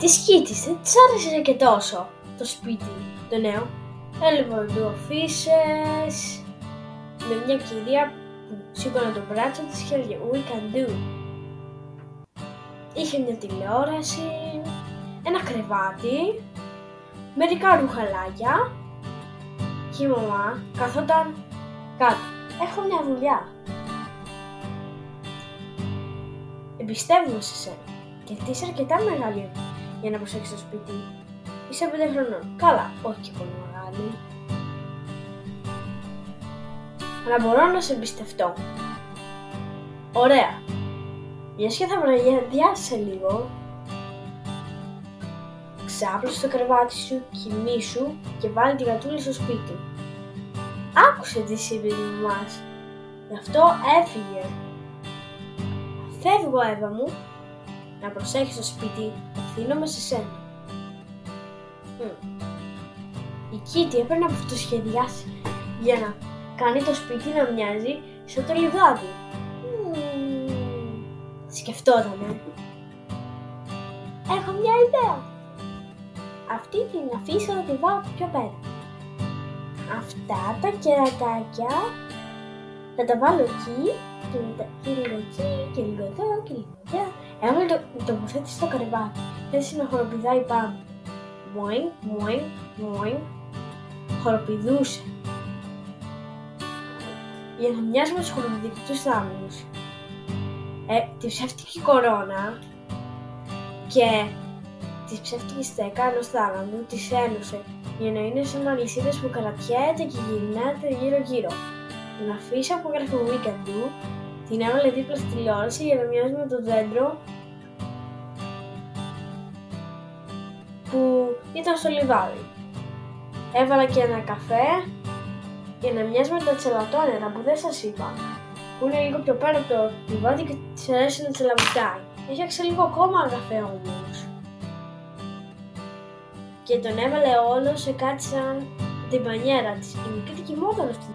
Της Κίτης δεν της άρεσε και τόσο το σπίτι το νέο. Έλειπαν του αφίσες με μια κυρία που σήκωνε το μπράτσο της και έλεγε We can do. Είχε μια τηλεόραση, ένα κρεβάτι, μερικά ρουχαλάκια και η μαμά καθόταν κάτω. Έχω μια δουλειά. Εμπιστεύομαι σε σένα γιατί είσαι αρκετά μεγάλη για να προσέξεις το σπίτι. Είσαι 5 χρονών. Καλά, όχι και πολύ μεγάλη. Αλλά μπορώ να σε εμπιστευτώ. Ωραία. Μιας και θα βραδιάσει σε λίγο, ξάπλωσε στο κρεβάτι σου, κοιμήσου και βάλει την γατούλα στο σπίτι. Άκουσε τι είπε η μαμάς. Γι' αυτό έφυγε. Φεύγω, Εύα μου, να προσέχεις το σπίτι, ευθύνομαι σε σένα. Η Κίτη έπρεπε να αυτοσχεδιάσει για να κάνει το σπίτι να μοιάζει σαν το λιβάδι. Σκεφτότανε. Έχω μια ιδέα. Αυτή την αφήσω να τη βάλω πιο πέρα. Αυτά τα κερατάκια θα τα βάλω εκεί και λίγο εκεί και λίγο εδώ και λίγο εδώ. Έβαλε το τοποθέτηση στο κρεβάτι. Έτσι να χοροπηδάει πάνω. Μοιν, μοιν, μοιν. Χοροπηδούσε. Για να μοιάζει με τους χοροπηδικούς θάμνους. Τη ψεύτικη κορώνα και τη ψεύτικη στέκα ενός θάλαμου της ένωσε για να είναι σαν αλυσίδες που κρατιέται και γυρνάται γύρω γύρω. Την αφίσα που έγραφε We can do την έβαλε δίπλα στη τηλεόραση για να μοιάζει με το δέντρο που ήταν στο λιβάδι. Έβαλα και ένα καφέ για να μοιάζει με τα τσελατόνερα που δεν σας είπα, που είναι λίγο πιο πέρα από το λιβάδι και της αρέσει να τσελαβητάει. Έφτιαξε λίγο ακόμα καφέ όμως. Και τον έβαλε όλο σε κάτι σαν την πανιέρα της. Η μικρή κοιμόταν αυτή